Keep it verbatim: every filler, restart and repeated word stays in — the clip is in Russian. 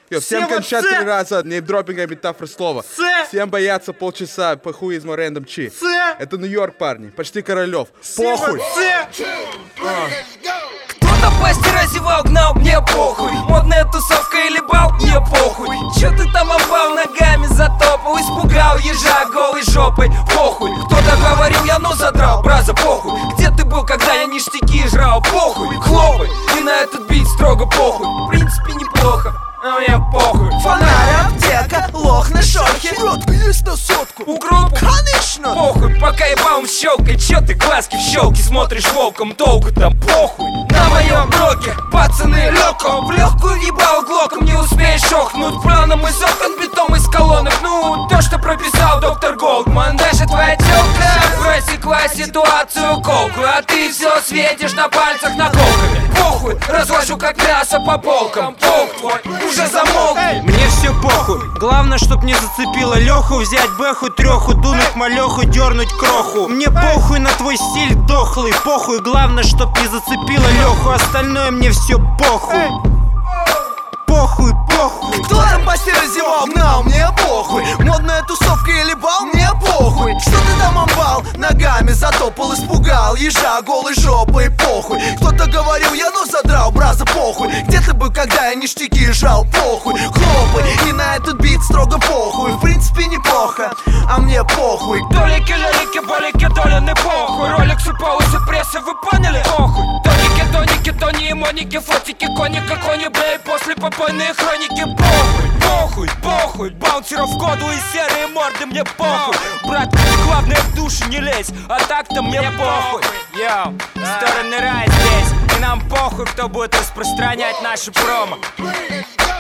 Йо, всем кончать три раза, неймдропинга метафора слова. Всем бояться полчаса, похуй из рандом чи. Это Нью-Йорк, парни, почти Королев. Похуй. Кто-то пластир разевал, гнал, мне похуй. Модная тусовка или бал, мне похуй. Чё ты там опал, ногами затопал, испугал ежа голой жопой, похуй. Кто-то говорил, я нос задрал, браза, похуй. Где ты был, когда я ништяки жрал, похуй. Хлопай, и на этот бит строго похуй. В принципе неплохо, а мне похуй. Фонарь, аптека, лох на шорхе. Братка, есть на сотку. У группы? Конечно. Похуй, пока ебалом щелкай. Чё ты глазки в щелки смотришь волком, толку там, похуй. На моем блоке, пацаны, лёгко. В легкую ебал глоком, не успеешь охнуть. Планом из окон, битом из колонок. Ну, то, что прописал доктор Голдман. Даже твоя тёлка просекла ситуацию колку. А ты всё светишь на пальцах наколками. Похуй, разложу как мясо по полкам. Полк твой уже замолк. Мне все похуй, главное, чтоб не зацепило Леху. Взять бэху, треху, дунуть малеху, дернуть кроху. Мне похуй на твой стиль дохлый, похуй. Главное, чтоб не зацепило Леху, остальное мне все похуй. Похуй, похуй. Кто там постель разевал, гнал, мне похуй. Модная тусовка или бал, мне похуй. Что ты там амбал, ногами затопал, испугал ежа голой жопой, похуй. Кто-то говорил, я нос задрал, браза, похуй. Где ты был, когда я ништяки жал, похуй. Хлопай, и на этот бит строго похуй. В принципе неплохо, а мне похуй. Толики, лялики, болики, доля не похуй. Роликсы, полосы, прессы, вы поняли? Похуй. Тоники, тоники, тони и моники, фотики, коника, кони, бей, после попойные хроники. Похуй, похуй, похуй. Баунсеров в коду и серые морды, мне похуй. Брат, главное в душу не лезь, а так-то мне похуй. Йоу, стороны рай здесь, и нам похуй, кто будет распространять наши промо.